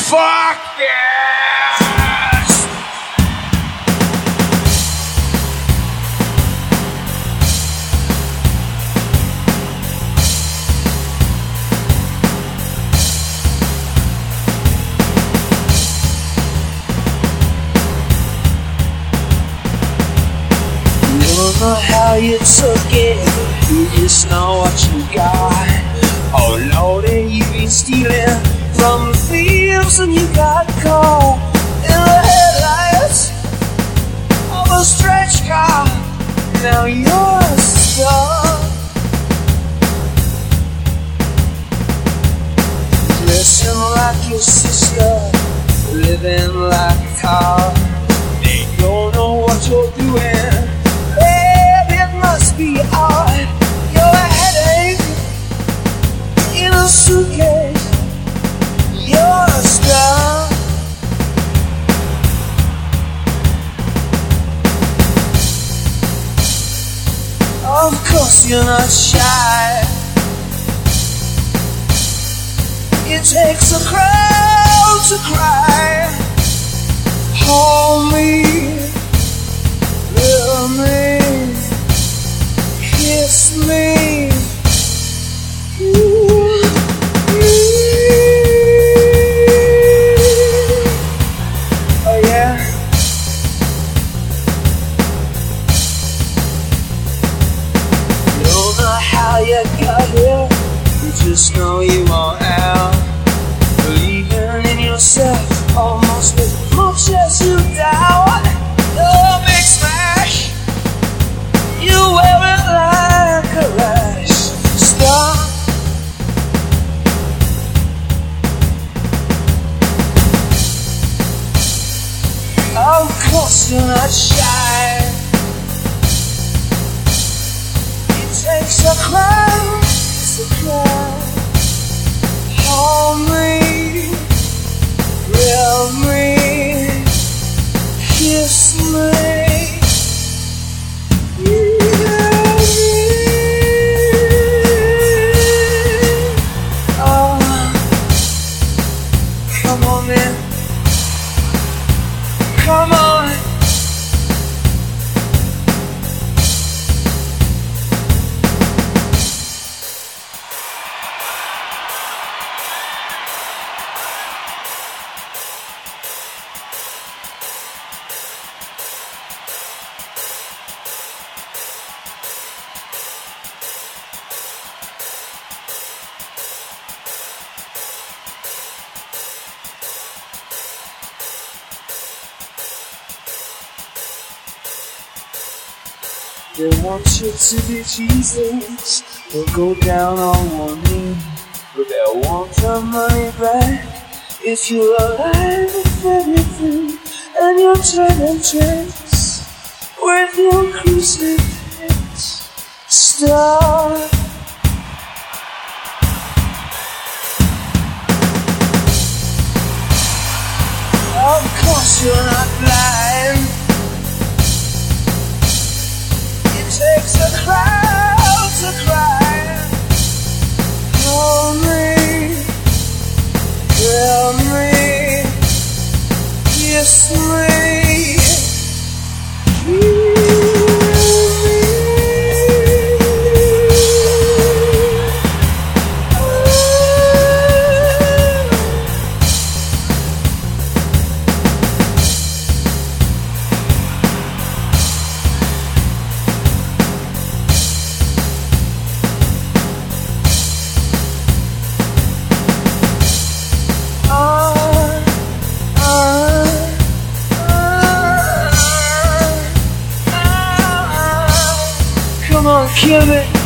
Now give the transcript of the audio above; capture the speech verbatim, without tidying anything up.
Fuck yes! You don't know how you took it, you just know what you got. Oh Lord, and you've been stealing from the thieves, and you got caught in the headlights of a stretch car. Now you're stuck, dressing like your sister, living like a car. They don't know what you're doing, babe, it must be odd. You're a headache in a suitcase, you're a star. Of course you're not shy. It takes a crowd to cry. Hold me, love me, kiss me. Oh yeah. You don't know how you got here, you just know you want out. Believing in yourself almost as much as you doubt. You're a big smash, you wear it like a rash. Stop. Of course you're not shy. It takes a crowd to cry. Hold me, love me, kiss me. Oh, come on man, come on. They want you to be Jesus, or go down on one knee, but they'll want your money back if you're alive with everything, and you're turning tricks with your crucifix. Stop. Of course you're not blind. Takes a crowd to cry. Hold me, tell me, kiss me. Come on, kill it.